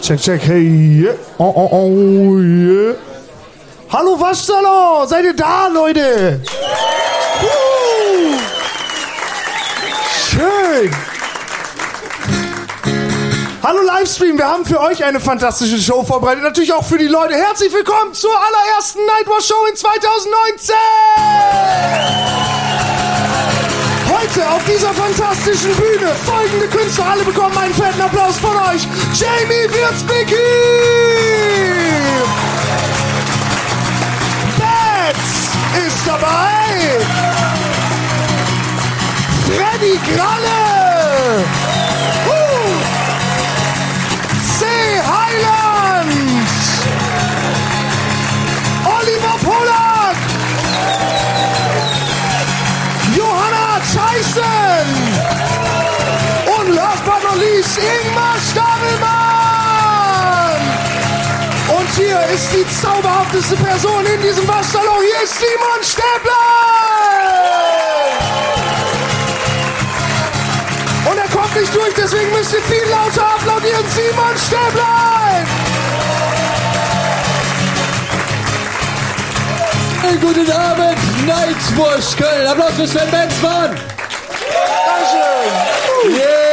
Check, hey, yeah. Oh, yeah. Hallo Waschsalon, seid ihr da, Leute? Schön. Hallo Livestream, wir haben für euch eine fantastische Show vorbereitet, natürlich auch für die Leute. Herzlich willkommen zur allerersten Nightwatch Show in 2019! Heute auf dieser fantastischen Bühne folgende Künstler, alle bekommen einen fetten Applaus von euch. Jamie Wirtzbicki! Bats ist dabei! Freddy Gralle! C. Heiland! Oliver Polak! Johanna Tyson! Und last but not least Ingmar Stadelmann! Und hier ist die zauberhafteste Person in diesem Waschsalon. Hier ist Simon Stäblein! Und er kommt nicht durch, deswegen müsst ihr viel lauter applaudieren. Simon Stäblein! Guten Abend, Nightwatch Köln. Applaus für Sven Benzmann. Dankeschön. Yeah.